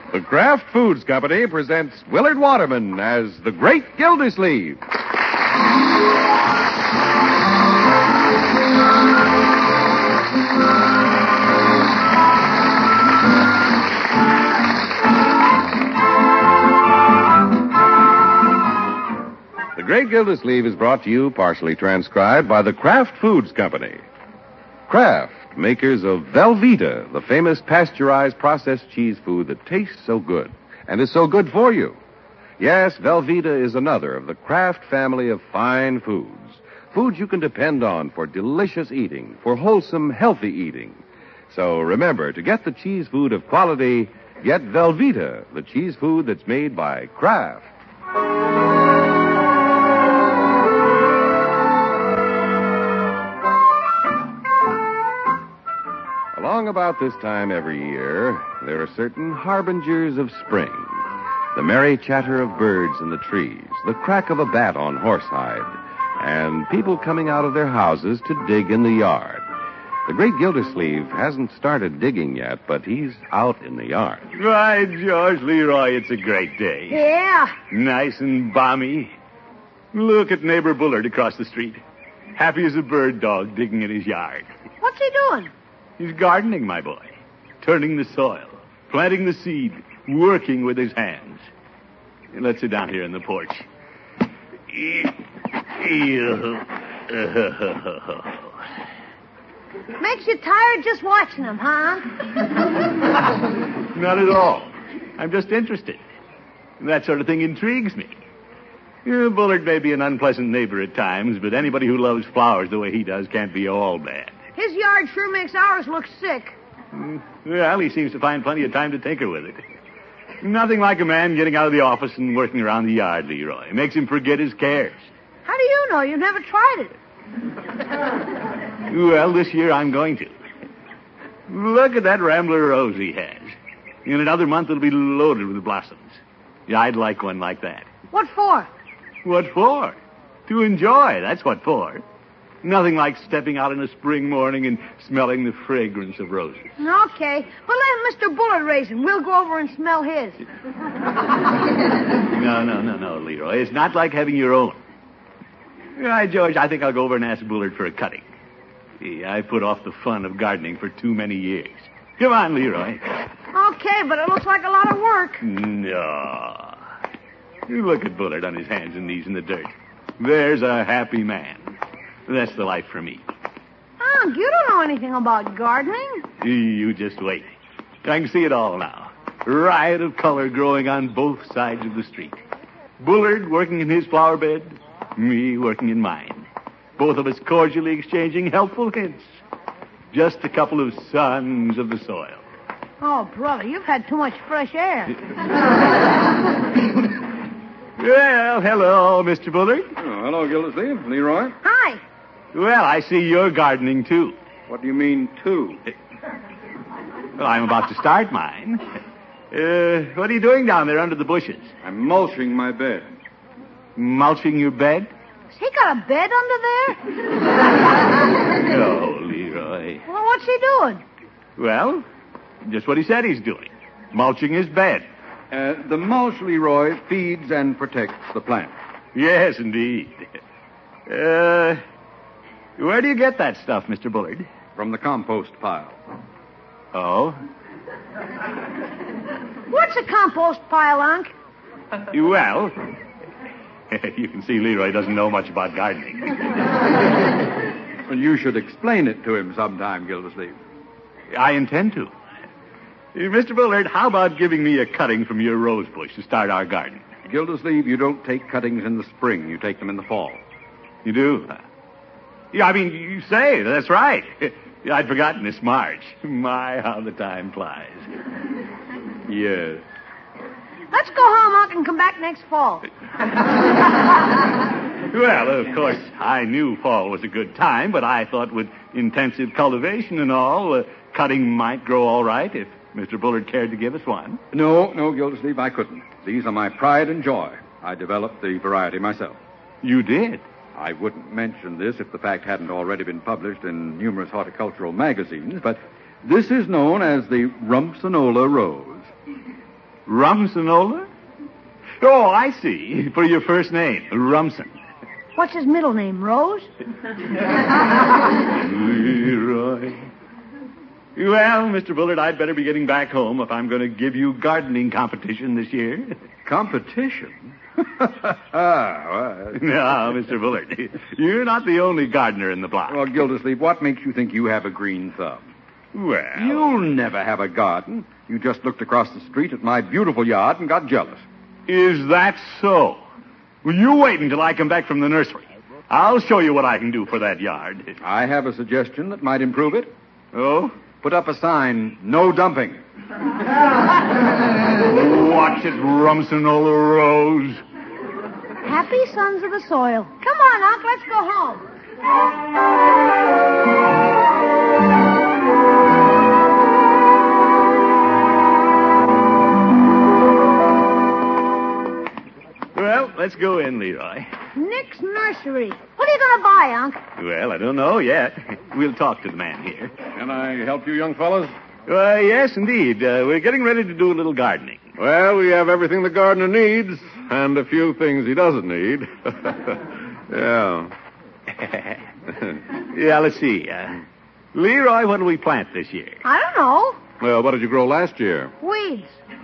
The Kraft Foods Company presents Willard Waterman as the Great Gildersleeve. The Great Gildersleeve is brought to you, partially transcribed, by the Kraft Foods Company. Kraft, makers of Velveeta, the famous pasteurized processed cheese food that tastes so good and is so good for you. Yes, Velveeta is another of the Kraft family of fine foods. Foods you can depend on for delicious eating, for wholesome, healthy eating. So remember, to get the cheese food of quality, get Velveeta, the cheese food that's made by Kraft. Along about this time every year, there are certain harbingers of spring. The merry chatter of birds in the trees, the crack of a bat on horsehide, and people coming out of their houses to dig in the yard. The Great Gildersleeve hasn't started digging yet, but he's out in the yard. Why, George Leroy, it's a great day. Yeah. Nice and balmy. Look at neighbor Bullard across the street. Happy as a bird dog digging in his yard. What's he doing? He's gardening, my boy. Turning the soil, planting the seed, working with his hands. Let's sit down here in the porch. Makes you tired just watching him, huh? Not at all. I'm just interested. That sort of thing intrigues me. Bullard may be an unpleasant neighbor at times, but anybody who loves flowers the way he does can't be all bad. His yard sure makes ours look sick. Well, he seems to find plenty of time to tinker with it. Nothing like a man getting out of the office and working around the yard, Leroy. It makes him forget his cares. How do you know? You've never tried it. Well, this year I'm going to. Look at that rambler rose he has. In another month it'll be loaded with blossoms. Yeah, I'd like one like that. What for? What for? To enjoy, that's what for. Nothing like stepping out in a spring morning and smelling the fragrance of roses. Okay. Well, let Mr. Bullard raise him. We'll go over and smell his. No, Leroy. It's not like having your own. All right, George, I think I'll go over and ask Bullard for a cutting. See, I put off the fun of gardening for too many years. Come on, Leroy. Okay, but it looks like a lot of work. No. You look at Bullard on his hands and knees in the dirt. There's a happy man. That's the life for me. Unc, you don't know anything about gardening. You just wait. I can see it all now. Riot of color growing on both sides of the street. Bullard working in his flower bed, me working in mine. Both of us cordially exchanging helpful hints. Just a couple of sons of the soil. Oh, brother, you've had too much fresh air. Well, hello, Mr. Bullard. Oh, hello, Gildersleeve. Leroy. Hi. Well, I see you're gardening, too. What do you mean, too? Well, I'm about to start mine. What are you doing down there under the bushes? I'm mulching my bed. Mulching your bed? Has he got a bed under there? No, Leroy. Well, what's he doing? Well, just what he said he's doing. Mulching his bed. The mulch, Leroy, feeds and protects the plant. Yes, indeed. Where do you get that stuff, Mr. Bullard? From the compost pile. Oh? What's a compost pile, Unc? Well, you can see Leroy doesn't know much about gardening. Well, you should explain it to him sometime, Gildersleeve. I intend to. Mr. Bullard, how about giving me a cutting from your rose bush to start our garden? Gildersleeve, you don't take cuttings in the spring. You take them in the fall. You do? Yeah, I mean, you say, that's right. I'd forgotten this March. My, how the time flies. Yes. Let's go home, Unc, and come back next fall. Well, of course, I knew fall was a good time, but I thought with intensive cultivation and all, cutting might grow all right if Mr. Bullard cared to give us one. No, Gildersleeve, I couldn't. These are my pride and joy. I developed the variety myself. You did? I wouldn't mention this if the fact hadn't already been published in numerous horticultural magazines, but this is known as the Rumsonola rose. Rumsonola? Oh, I see. For your first name, Rumson. What's his middle name, Rose? Leroy. Well, Mr. Bullard, I'd better be getting back home if I'm going to give you gardening competition this year. Competition? No, Mr. Bullard, you're not the only gardener in the block. Well, Gildersleeve, what makes you think you have a green thumb? Well, You'll never have a garden. You just looked across the street at my beautiful yard and got jealous. is that so? Well, you wait until I come back from the nursery. I'll show you what I can do for that yard. I have a suggestion that might improve it. Oh? Put up a sign, no dumping. Watch it, Rumsonola Rose. Happy sons of the soil. Come on, Unc, let's go home. Well, let's go in, Leroy. Nick's nursery. What are you going to buy, Unc? Well, I don't know yet. We'll talk to the man here. Can I help you, young fellas? Yes, indeed. We're getting ready to do a little gardening. Well, we have everything the gardener needs, and a few things he doesn't need. Yeah. Yeah, let's see. Leroy, what do we plant this year? I don't know. Well, what did you grow last year? Weeds.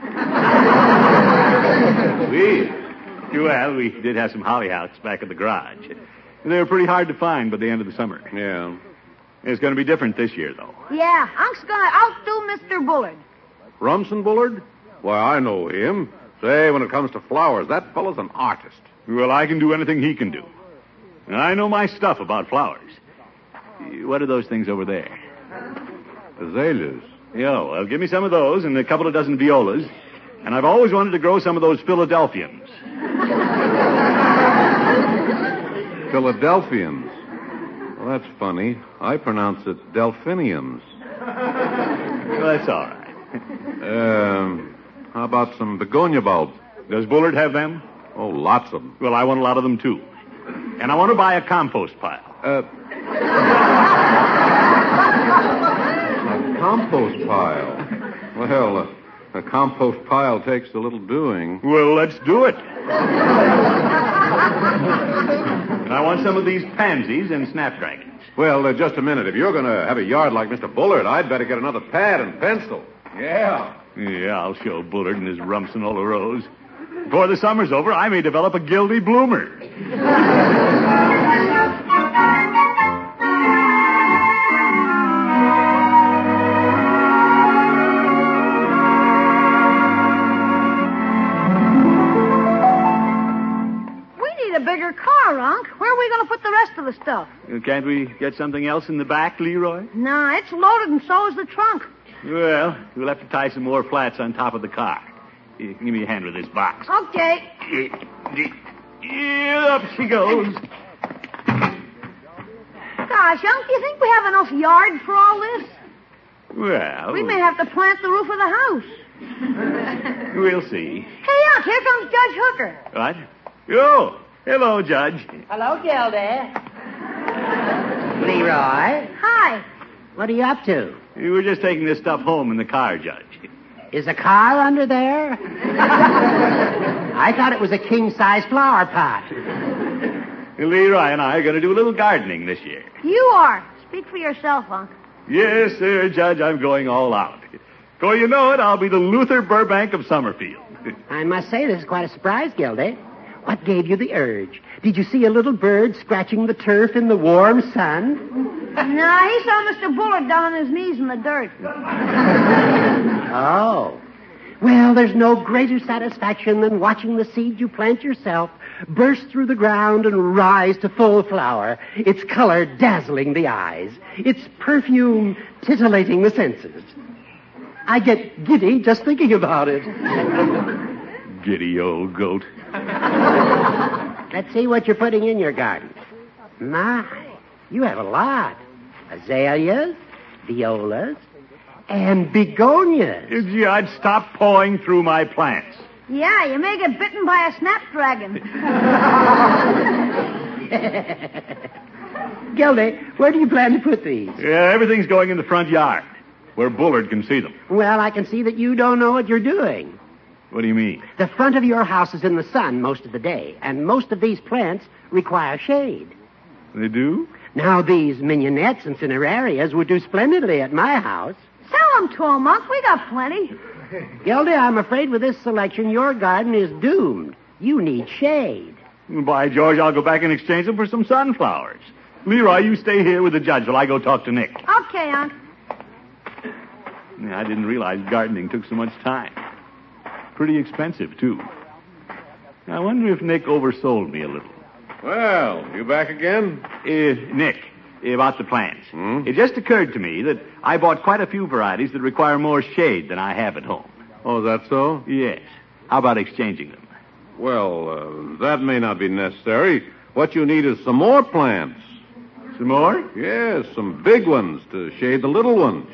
Weeds. Well, we did have some hollyhocks back at the garage. They were pretty hard to find by the end of the summer. Yeah. It's going to be different this year, though. Yeah, Unc's going to outdo Mr. Bullard. Rumson Bullard? Why, I know him. Say, when it comes to flowers, that fellow's an artist. Well, I can do anything he can do. I know my stuff about flowers. What are those things over there? Azaleas. Yeah, well, give me some of those and a couple of dozen violas. And I've always wanted to grow some of those Philadelphians. Philadelphians. Well, that's funny. I pronounce it delphiniums. Well, that's all right. How about some begonia bulbs? Does Bullard have them? Oh, lots of them. Well, I want a lot of them, too. And I want to buy a compost pile. A compost pile. Well, a compost pile takes a little doing. Well, let's do it. And I want some of these pansies and snapdragons. Well, just a minute. If you're going to have a yard like Mr. Bullard, I'd better get another pad and pencil. Yeah. Yeah, I'll show Bullard and his Rumsonola Rose. Before the summer's over, I may develop a gildy bloomer. Bigger car, Unc. Where are we going to put the rest of the stuff? Can't we get something else in the back, Leroy? Nah, it's loaded and so is the trunk. Well, we'll have to tie some more flats on top of the car. Here, give me a hand with this box. Okay. Up she goes. Gosh, Unc, do you think we have enough yard for all this? Well, We may have to plant the roof of the house. we'll see. Hey, Unc, here comes Judge Hooker. What? Oh, hello, Judge. Hello, Gildy. Leroy, Hi. what are you up to? We were just taking this stuff home in the car, Judge. Is a car under there? I thought it was a king-size flower pot. Leroy and I are going to do a little gardening this year. You are. Speak for yourself, Unc. Yes, sir, Judge, I'm going all out. Before you know it, I'll be the Luther Burbank of Summerfield. I must say this is quite a surprise, Gildy. What gave you the urge? Did you see a little bird scratching the turf in the warm sun? Nah, he saw Mr. Bullard down on his knees in the dirt. Oh. Well, there's no greater satisfaction than watching the seed you plant yourself burst through the ground and rise to full flower, its color dazzling the eyes, its perfume titillating the senses. I get giddy just thinking about it. Giddy old goat. Let's see what you're putting in your garden. My, you have a lot. Azaleas, violas, and begonias. Judge, stop pawing through my plants. Yeah, you may get bitten by a snapdragon. Gildy, where do you plan to put these? Yeah, everything's going in the front yard, where Bullard can see them. Well, I can see that you don't know what you're doing. What do you mean? The front of your house is in the sun most of the day, and most of these plants require shade. They do? Now, these mignonettes and cinerarias would do splendidly at my house. Sell them to 'em, Unc. We got plenty. Gildy, I'm afraid with this selection, your garden is doomed. You need shade. By George, I'll go back and exchange them for some sunflowers. Leroy, you stay here with the judge while I go talk to Nick. Okay, Unc. I didn't realize gardening took so much time. Pretty expensive, too. I wonder if Nick oversold me a little. Well, you back again? Nick, about the plants. It just occurred to me that I bought quite a few varieties that require more shade than I have at home. Oh, is that so? Yes. How about exchanging them? Well, that may not be necessary. What you need is some more plants. Some more? Yes, some big ones to shade the little ones.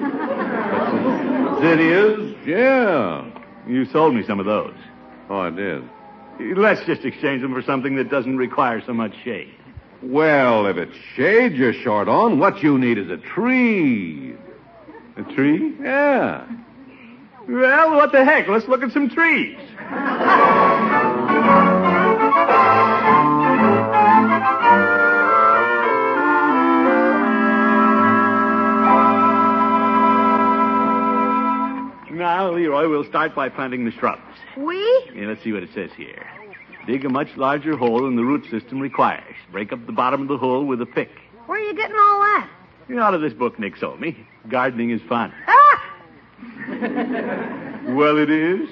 Zinnias, yeah. You sold me some of those. Oh, I did. Let's just exchange them for something that doesn't require so much shade. Well, if it's shade you're short on, what you need is a tree. A tree? Yeah. Well, what the heck? Let's look at some trees. Now, Leroy, we'll start by planting the shrubs. We? Yeah, let's see what it says here. Dig a much larger hole than the root system requires. Break up the bottom of the hole with a pick. Where are you getting all that? Out of this book Nick sold me. Gardening is fun. Ah! Well, it is.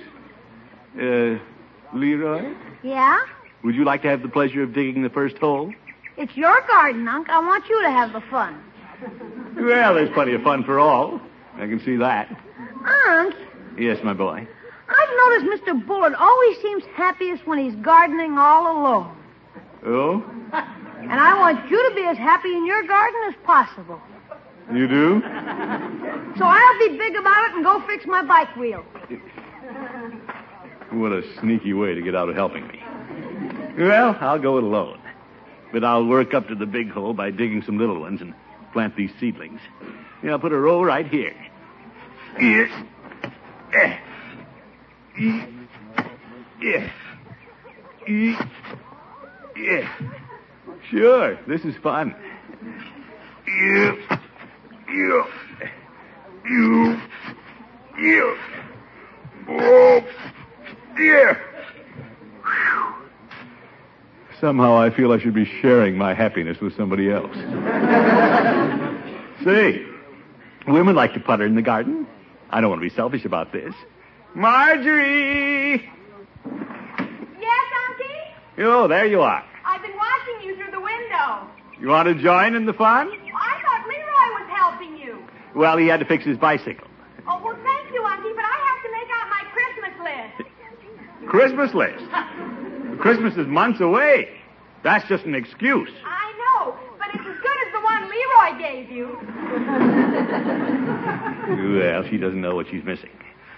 Leroy, Yeah? would you like to have the pleasure of digging the first hole? It's your garden, Unc. I want you to have the fun. Well, there's plenty of fun for all. I can see that. Unc, Yes, my boy. I've noticed Mr. Bullard always seems happiest when he's gardening all alone. Oh? And I want you to be as happy in your garden as possible. You do? So I'll be big about it and go fix my bike wheel. What a sneaky way to get out of helping me. Well, I'll go it alone. But I'll work up to the big hole by digging some little ones and plant these seedlings. Yeah, I'll put a row right here. Yes. Yeah. Yeah. Sure, this is fun. You. Oh, yeah. Somehow I feel I should be sharing my happiness with somebody else. Say, women like to putter in the garden. I don't want to be selfish about this. Marjorie! Yes, Unky? Oh, there you are. I've been watching you through the window. You want to join in the fun? I thought Leroy was helping you. Well, he had to fix his bicycle. Oh, well, thank you, Unky, but I have to make out my Christmas list. Christmas list? Christmas is months away. That's just an excuse. I know, but it's as good as the one Leroy gave you. Well, she doesn't know what she's missing.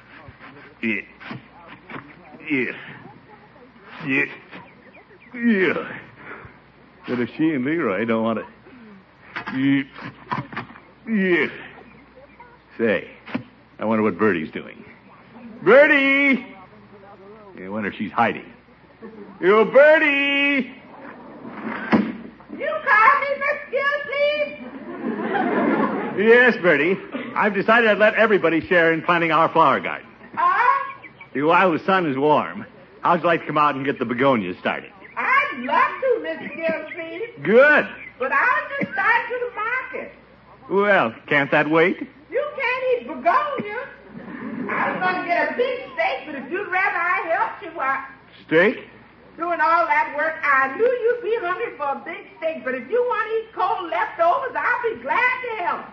Yeah. But if she and Leroy don't want to... Yeah. Say, I wonder what Bertie's doing. Bertie! I wonder if she's hiding. Yo, Bertie! You call me Miss Gilsleeve? Yes, Bertie. I've decided I'd let everybody share in planting our flower garden. While the sun is warm, how'd you like to come out and get the begonias started? I'd love to, Mr. Gilsleeve, Good. but I'll just start to the market. Well, can't that wait? You can't eat begonia. I was going to get a big steak, but if you'd rather I helped you, why, Steak? doing all that work, I knew you'd be hungry for a big steak, but if you want to eat cold leftovers, I'll be glad to help.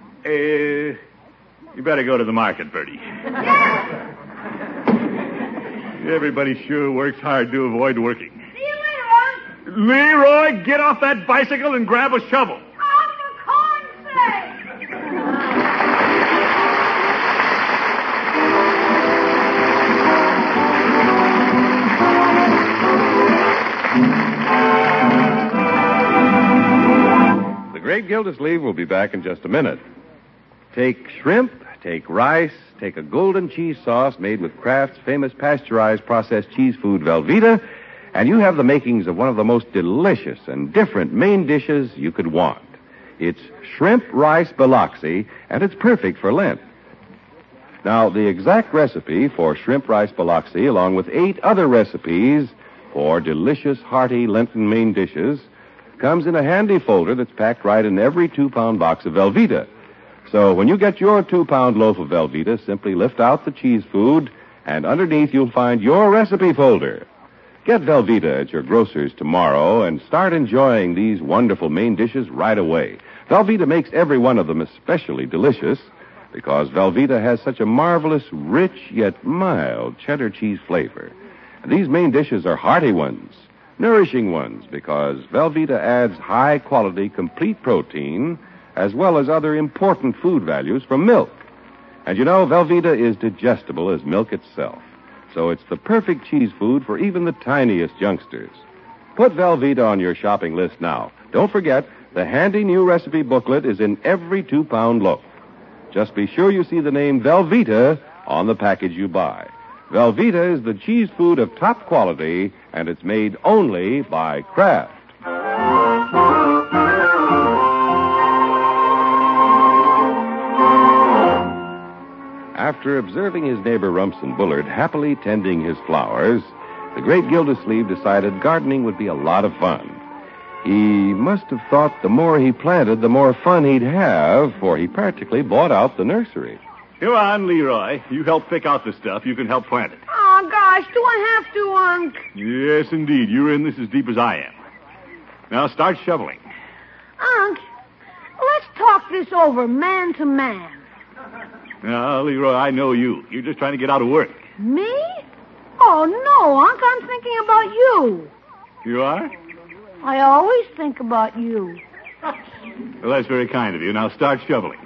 You better go to the market, Bertie. Yes. Everybody sure works hard to avoid working. See you later, Unc. Leroy, get off that bicycle and grab a shovel. Oh, for corn's sake! The Great Gildersleeve will be back in just a minute. Take shrimp, Take rice, take a golden cheese sauce made with Kraft's famous pasteurized processed cheese food Velveeta, and you have the makings of one of the most delicious and different main dishes you could want. It's shrimp rice biloxi, and it's perfect for Lent. Now, the exact recipe for shrimp rice biloxi, along with 8 other recipes for delicious, hearty Lenten main dishes, comes in a handy folder that's packed right in every 2-pound box of Velveeta. So when you get your 2-pound loaf of Velveeta, simply lift out the cheese food, and underneath you'll find your recipe folder. Get Velveeta at your grocer's tomorrow and start enjoying these wonderful main dishes right away. Velveeta makes every one of them especially delicious because Velveeta has such a marvelous, rich, yet mild cheddar cheese flavor. And these main dishes are hearty ones, nourishing ones, because Velveeta adds high-quality, complete protein as well as other important food values from milk. And you know, Velveeta is digestible as milk itself. So it's the perfect cheese food for even the tiniest youngsters. Put Velveeta on your shopping list now. Don't forget, the handy new recipe booklet is in every 2-pound loaf. Just be sure you see the name Velveeta on the package you buy. Velveeta is the cheese food of top quality, and it's made only by Kraft. After observing his neighbor Rumson Bullard happily tending his flowers, the great Gildersleeve decided gardening would be a lot of fun. He must have thought the more he planted, the more fun he'd have, for he practically bought out the nursery. Come on, Leroy. You help pick out the stuff. You can help plant it. Oh, gosh, do I have to, Unc? Yes, indeed. You're in this as deep as I am. Now start shoveling. Unc, let's talk this over man to man. Now, Leroy, I know you. You're just trying to get out of work. Me? Oh, no, Unc, I'm thinking about you. You are? I always think about you. Well, that's very kind of you. Now start shoveling.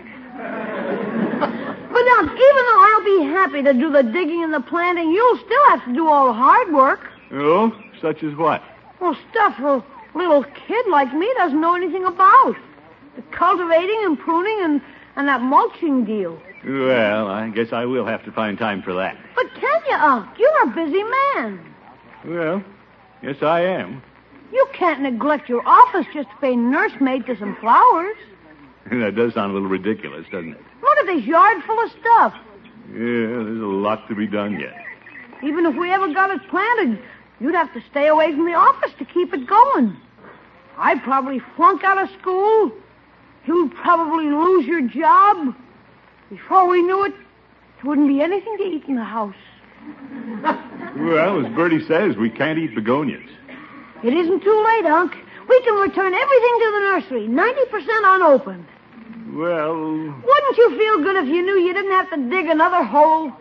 But, Unc, even though I'll be happy to do the digging and the planting, you'll still have to do all the hard work. Oh? Such as what? Well, stuff a little kid like me doesn't know anything about. The cultivating and pruning and that mulching deal. Well, I guess I will have to find time for that. But can you, Unc? You're a busy man. Well, yes, I am. You can't neglect your office just to pay nursemaid to some flowers. That does sound a little ridiculous, doesn't it? Look at this yard full of stuff. Yeah, there's a lot to be done yet. Even if we ever got it planted, you'd have to stay away from the office to keep it going. I'd probably flunk out of school. You'd probably lose your job. Before we knew it, there wouldn't be anything to eat in the house. Well, as Bertie says, we can't eat begonias. It isn't too late, Unc. We can return everything to the nursery, 90% unopened. Well... Wouldn't you feel good if you knew you didn't have to dig another hole?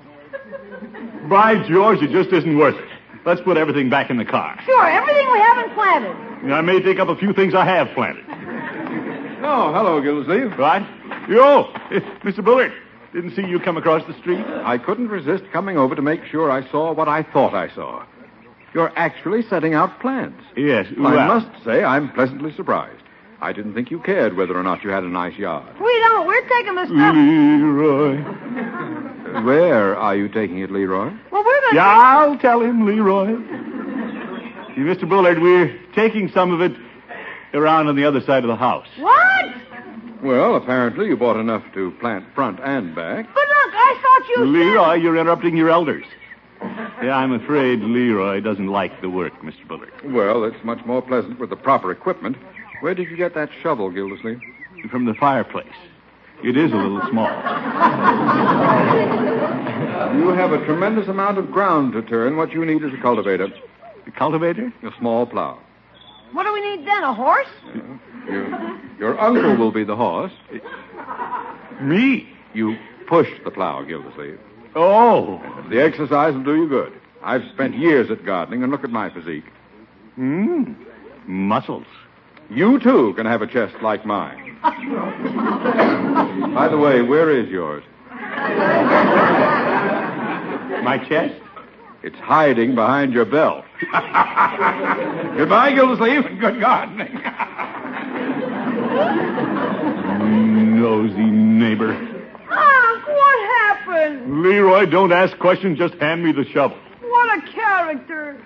By George, it just isn't worth it. Let's put everything back in the car. Sure, everything we haven't planted. I may take up a few things I have planted. Oh, hello, Gildersleeve. What? Yo, Mr. Bullard. Didn't see you come across the street. I couldn't resist coming over to make sure I saw what I thought I saw. You're actually setting out plans. Yes, I must say I'm pleasantly surprised. I didn't think you cared whether or not you had a nice yard. We don't. We're taking the stuff. Leroy. Where are you taking it, Leroy? Well, we're going to... Yeah, I'll tell him, Leroy. See, Mr. Bullard, we're taking some of it around on the other side of the house. What? Well, apparently you bought enough to plant front and back. But look, I thought you Leroy, you're interrupting your elders. Yeah, I'm afraid Leroy doesn't like the work, Mr. Bullard. Well, it's much more pleasant with the proper equipment. Where did you get that shovel, Gildersleeve? From the fireplace. It is a little small. You have a tremendous amount of ground to turn. What you need is a cultivator. The cultivator? A small plow. What do we need then, a horse? Your uncle will be the horse. Me? You push the plow, Gildersleeve. Oh. The exercise will do you good. I've spent years at gardening, and look at my physique. Muscles. You, too, can have a chest like mine. By the way, where is yours? My chest? It's hiding behind your belt. Goodbye, Gildersleeve, and good gardening. Nosy neighbor. Unc, heaven. Leroy, don't ask questions. Just hand me the shovel. What a character.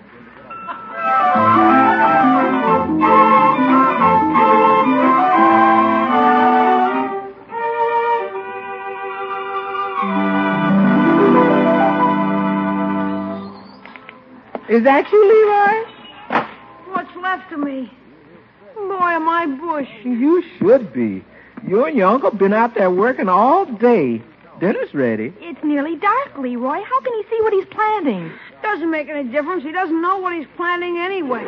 Is that you, Leroy? What's left of me? Boy, am I bush. You should be. You and your uncle been out there working all day. Dinner's ready. It's nearly dark, Leroy. How can he see what he's planting? Doesn't make any difference. He doesn't know what he's planting anyway.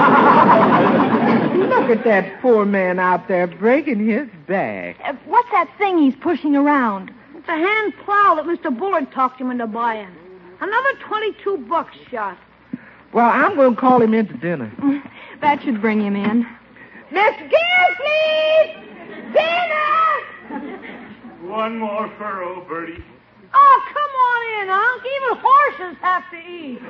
Look at that poor man out there breaking his back. What's that thing he's pushing around? It's a hand plow that Mr. Bullard talked him into buying. Another $22 shot. Well, I'm going to call him in to dinner. That should bring him in. Miss Gill, please! Dinner! One more furrow, Bertie. Oh, come on in, Unc. Even horses have to eat.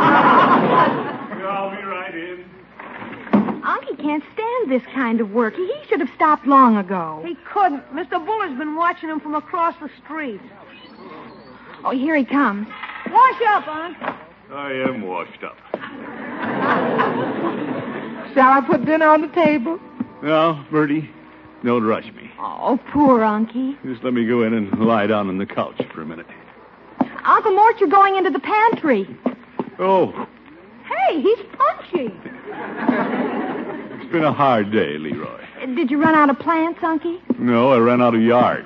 I'll be right in. Unky can't stand this kind of work. He should have stopped long ago. He couldn't. Mr. Bullard's been watching him from across the street. Oh, here he comes. Wash up, Unc. I am washed up. Shall I put dinner on the table? No, Bertie, don't rush me. Oh, poor Unky. Just let me go in and lie down on the couch for a minute. Uncle Mort, you're going into the pantry. Oh, Hey, he's punchy. it's been a hard day, Leroy. Did you run out of plants, Unky? No, I ran out of yard.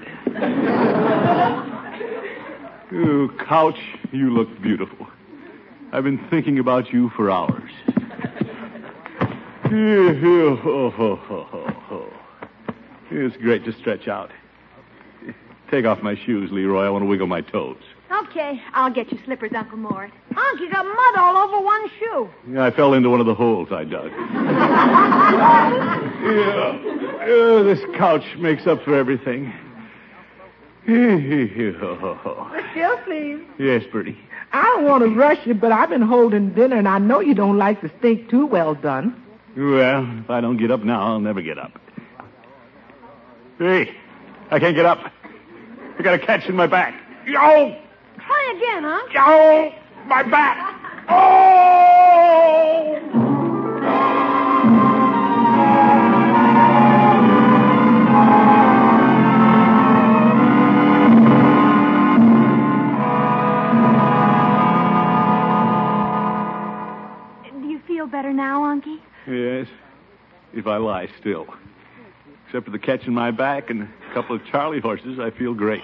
Oh, couch, you look beautiful. I've been thinking about you for hours. It's great to stretch out. Take off my shoes, Leroy. I want to wiggle my toes. Okay. I'll get you slippers, Uncle Mort. Unc, you got mud all over one shoe. Yeah, I fell into one of the holes I dug. This couch makes up for everything. Miss Gill, please. Yes, Bertie. I don't want to rush you, but I've been holding dinner, and I know you don't like the steak too well done. Well, if I don't get up now, I'll never get up. Hey, I can't get up. I got a catch in my back. Yo! Try again, Unc. Yo! My back! Oh! Do you feel better now, Unky? Yes, if I lie still. Except for the catch in my back and a couple of Charlie horses, I feel great.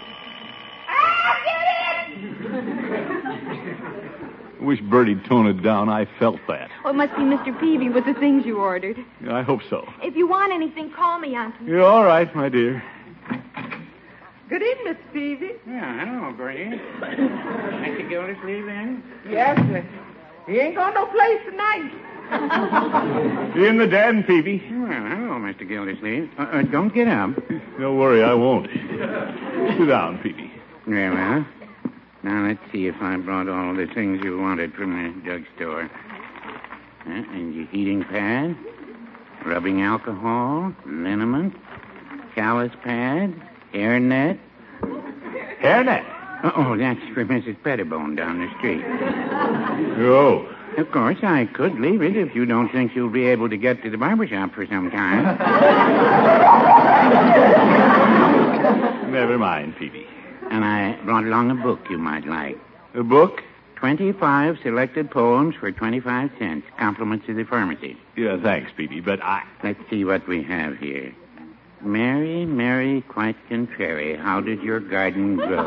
I wish Bertie'd tone it down. I felt that. Oh, it must be Mr. Peavy with the things you ordered. I hope so. If you want anything, call me, Unky. You're all right, my dear. Good evening, Miss Peavy. Yeah, hello, Bertie. Mr. Gildersleeve in? Yes, sir. He ain't got no place tonight. In the den, Peavy. Well, hello, Mr. Gildersleeve. Don't get up. Don't worry, I won't. Sit down, Peavy. Very well. Now, let's see if I brought all the things you wanted from the drugstore. And your heating pad, rubbing alcohol, liniment, callus pad, hairnet. Hairnet? Oh, that's for Mrs. Pettibone down the street. Oh. Of course, I could leave it if you don't think you'll be able to get to the barber shop for some time. Never mind, Peavy. And I brought along a book you might like. A book? 25 selected poems for 25 cents. Compliments to the pharmacy. Yeah, thanks, Peavy, but Let's see what we have here. Mary, Mary, quite contrary, how did your garden grow?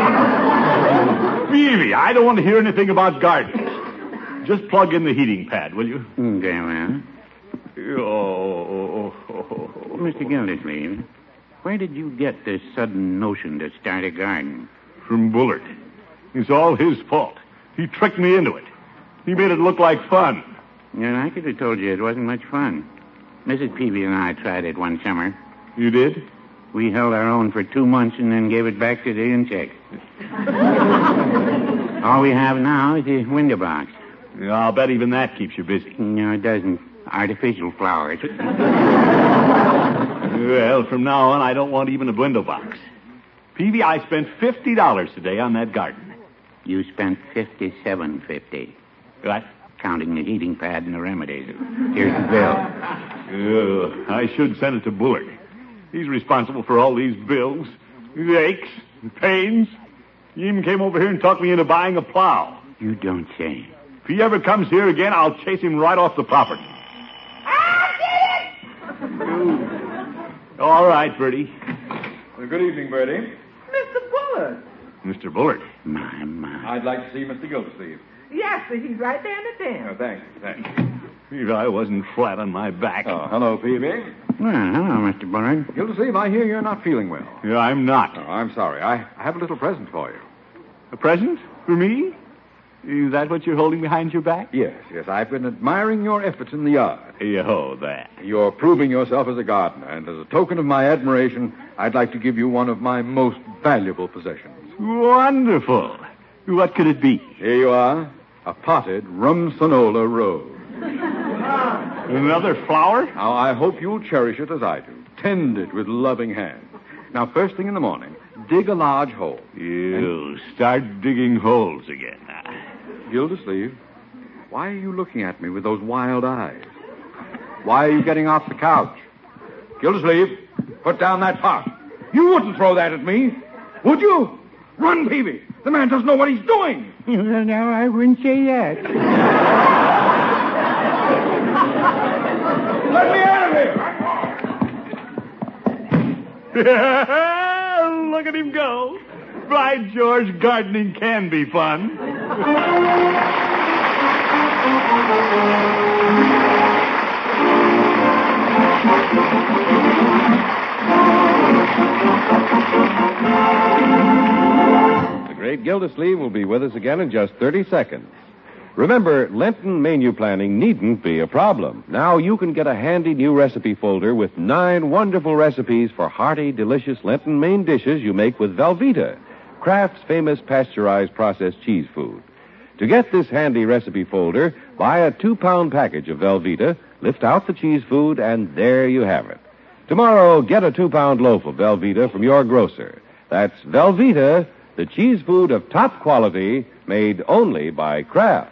Peavy, I don't want to hear anything about gardens. Just plug in the heating pad, will you? Very well. Oh. Mr. Gildersleeve, where did you get this sudden notion to start a garden? From Bullard. It's all his fault. He tricked me into it. He made it look like fun. Yeah, I could have told you it wasn't much fun. Mrs. Peavy and I tried it one summer. You did? We held our own for 2 months and then gave it back to the insects. All we have now is a window box. I'll bet even that keeps you busy. No, it doesn't. Artificial flowers. Well, from now on, I don't want even a window box. Peavy, I spent $50 today on that garden. You spent $57.50. What? Counting the heating pad and the remedies. Here's the bill. I should send it to Bullard. He's responsible for all these bills, these aches and pains. He even came over here and talked me into buying a plow. You don't say. If he ever comes here again, I'll chase him right off the property. I did it! All right, Bertie. Good evening, Bertie. Mr. Bullard. Mr. Bullard. My. I'd like to see Mr. Gildersleeve. Yes, sir, he's right there in the den. Thanks. If I wasn't flat on my back. Oh, hello, Peavy. Well, hello, Mr. Bullard. Gildersleeve, I hear you're not feeling well. Yeah, I'm not. Oh, I'm sorry. I have a little present for you. A present? For me? Is that what you're holding behind your back? Yes. I've been admiring your efforts in the yard. That. You're proving yourself as a gardener, and as a token of my admiration, I'd like to give you one of my most valuable possessions. Wonderful. What could it be? Here you are, a potted Rumsonola rose. Another flower? Now, I hope you'll cherish it as I do. Tend it with loving hands. Now, first thing in the morning, dig a large hole. You start digging holes again. Gildersleeve, why are you looking at me with those wild eyes? Why are you getting off the couch? Gildersleeve, put down that pot. You wouldn't throw that at me, would you? Run, Peavy. The man doesn't know what he's doing. No, I wouldn't say that. Let me out of here. Look at him go. By George, gardening can be fun. The great Gildersleeve will be with us again in just 30 seconds. Remember, Lenten menu planning needn't be a problem. Now you can get a handy new recipe folder with 9 wonderful recipes for hearty, delicious Lenten main dishes you make with Velveeta, Kraft's famous pasteurized processed cheese food. To get this handy recipe folder, buy a 2-pound package of Velveeta, lift out the cheese food, and there you have it. Tomorrow, get a 2-pound loaf of Velveeta from your grocer. That's Velveeta, the cheese food of top quality, made only by Kraft.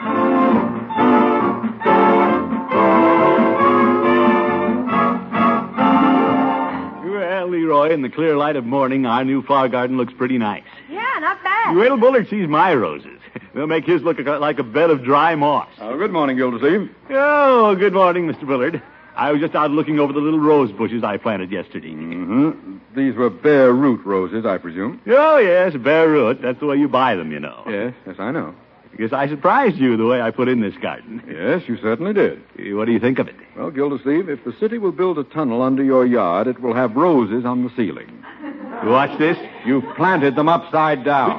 Well, Leroy, in the clear light of morning, our new flower garden looks pretty nice. Yeah, not bad. Wait till Bullard sees my roses. They'll make his look like a bed of dry moss. Good morning, Gildersleeve. Oh, good morning, Mr. Bullard. I was just out looking over the little rose bushes I planted yesterday. Mm-hmm. These were bare root roses, I presume. Oh, yes, bare root. That's the way you buy them, you know. Yes, I know. I guess I surprised you the way I put in this garden. Yes, you certainly did. What do you think of it? Well, Gildersleeve, if the city will build a tunnel under your yard, it will have roses on the ceiling. Watch this. You've planted them upside down.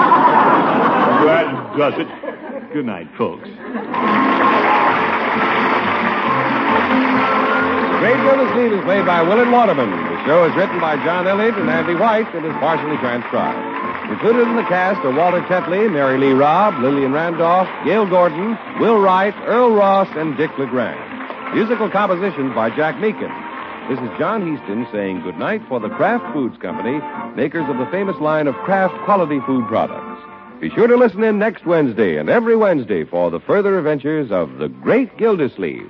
That does it. Good night, folks. Great Gildersleeve is played by Willard Waterman. The show is written by John Elliott and Andy White and is partially transcribed. Included in the cast are Walter Tetley, Mary Lee Robb, Lillian Randolph, Gail Gordon, Will Wright, Earl Ross, and Dick LeGrand. Musical compositions by Jack Meakin. This is John Heaston saying goodnight for the Kraft Foods Company, makers of the famous line of Kraft quality food products. Be sure to listen in next Wednesday and every Wednesday for the further adventures of the Great Gildersleeve.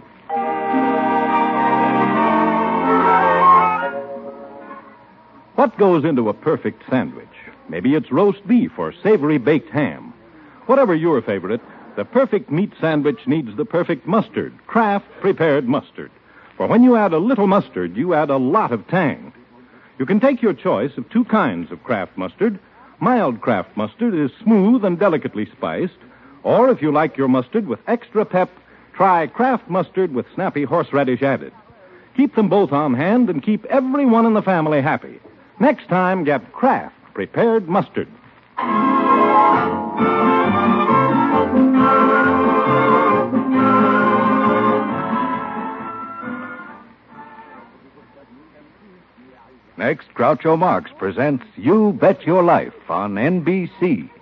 What goes into a perfect sandwich? Maybe it's roast beef or savory baked ham. Whatever your favorite, the perfect meat sandwich needs the perfect mustard, Kraft prepared mustard. For when you add a little mustard, you add a lot of tang. You can take your choice of 2 kinds of Kraft mustard. Mild Kraft mustard is smooth and delicately spiced. Or if you like your mustard with extra pep, try Kraft mustard with snappy horseradish added. Keep them both on hand and keep everyone in the family happy. Next time, get Kraft prepared mustard. Next, Groucho Marx presents You Bet Your Life on NBC.